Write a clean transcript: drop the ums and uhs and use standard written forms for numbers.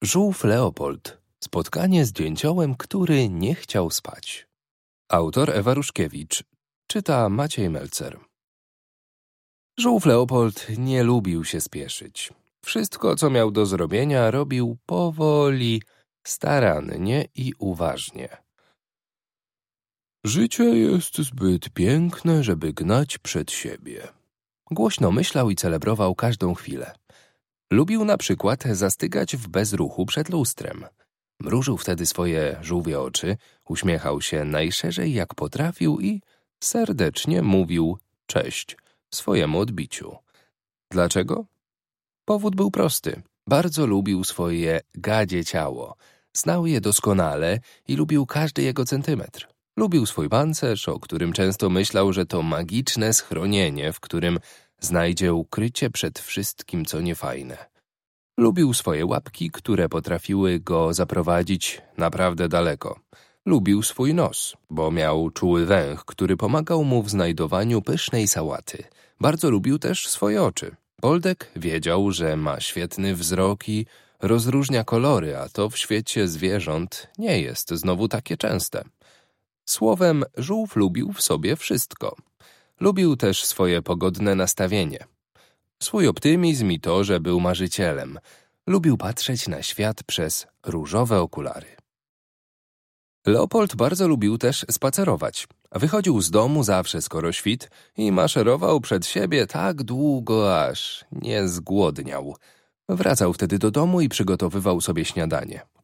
Żółw Leopold. Spotkanie z dzięciołem, który nie chciał spać. Autor Ewa Ruszkiewicz. Czyta Maciej Melcer. Żółw Leopold nie lubił się spieszyć. Wszystko, co miał do zrobienia, robił powoli, starannie i uważnie. Życie jest zbyt piękne, żeby gnać przed siebie. Głośno myślał i celebrował każdą chwilę. Lubił na przykład zastygać w bezruchu przed lustrem. Mrużył wtedy swoje żółwie oczy, uśmiechał się najszerzej jak potrafił i serdecznie mówił cześć swojemu odbiciu. Dlaczego? Powód był prosty. Bardzo lubił swoje gadzie ciało. Znał je doskonale i lubił każdy jego centymetr. Lubił swój pancerz, o którym często myślał, że to magiczne schronienie, w którym znajdzie ukrycie przed wszystkim, co niefajne. Lubił swoje łapki, które potrafiły go zaprowadzić naprawdę daleko. Lubił swój nos, bo miał czuły węch, który pomagał mu w znajdowaniu pysznej sałaty. Bardzo lubił też swoje oczy. Boldek wiedział, że ma świetny wzrok i rozróżnia kolory, a to w świecie zwierząt nie jest znowu takie częste. Słowem, żółw lubił w sobie wszystko. Lubił też swoje pogodne nastawienie. Swój optymizm i to, że był marzycielem. Lubił patrzeć na świat przez różowe okulary. Leopold bardzo lubił też spacerować. Wychodził z domu zawsze skoro świt i maszerował przed siebie tak długo, aż nie zgłodniał. Wracał wtedy do domu i przygotowywał sobie śniadanie.